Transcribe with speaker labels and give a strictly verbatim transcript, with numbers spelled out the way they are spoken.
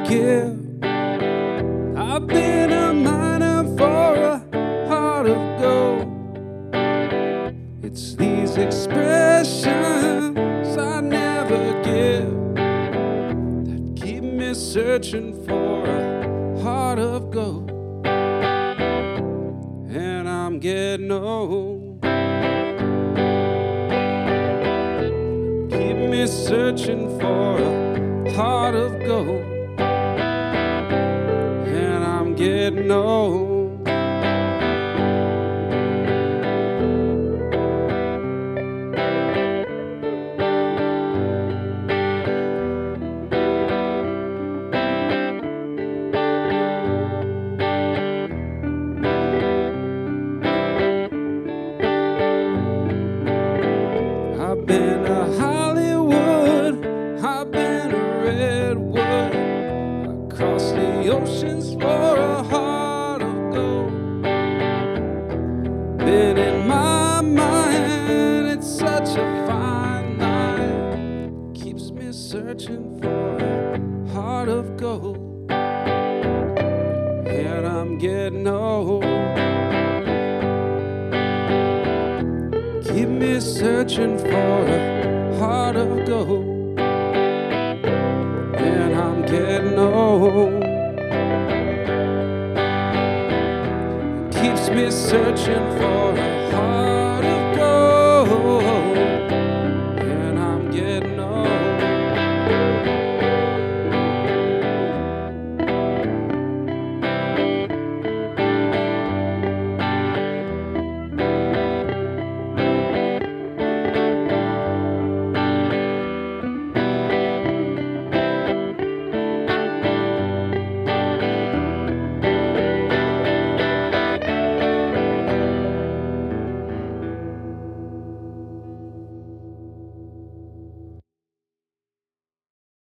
Speaker 1: give. I've been a miner for a heart of gold. It's these expressions I never give that keep me searching for a heart of gold. And I'm getting old. Keep me searching for a heart of gold. And I'm getting old. I've been a Hollywood, I've been a redwood, I crossed the oceans for a heart of gold. Been in my mind, it's such a fine line, keeps me searching for a heart of gold. And I'm getting old. Keep me searching for a heart of gold. And I'm getting old. Keeps me searching for a